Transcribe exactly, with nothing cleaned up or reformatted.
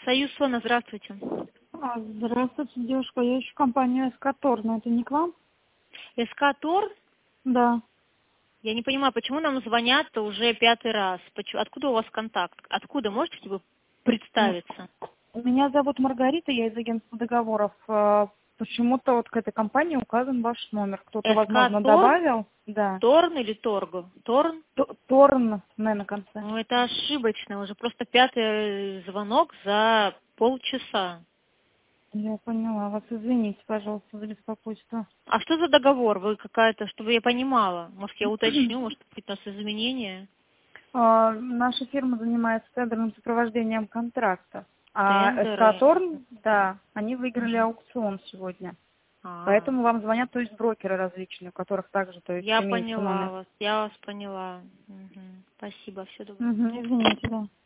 Союз Сона, здравствуйте. А, Здравствуйте, девушка. Я ищу компанию Эскатор, но это не к вам? Эскатор? Да. Я не понимаю, почему нам звонят уже пятый раз? Почему, откуда у вас контакт? Откуда? Можете хотя бы Ну, представиться? Меня зовут Маргарита, я из агентства договоров. А, Почему-то вот к этой компании указан ваш номер. Кто-то, возможно, Эскатор? добавил. Да. Торн или Торг? Торн? Т- Торн, на на конце. Ну, это ошибочно. Уже просто пятый звонок за полчаса. Я поняла вас. Извините, пожалуйста, за беспокойство. А что за договор? Вы какая-то, чтобы я понимала. Может, я уточню, может, какие-то у нас изменения? А, Наша фирма занимается тендерным сопровождением контракта. А Тендеры? Эскаторн, да, они выиграли Мгм. аукцион сегодня. А, Поэтому вам звонят, то есть брокеры различные, у которых также, то есть, я имеется поняла номер. вас, я вас поняла. Мгм. Спасибо, все доброго. Мгм, извините, да.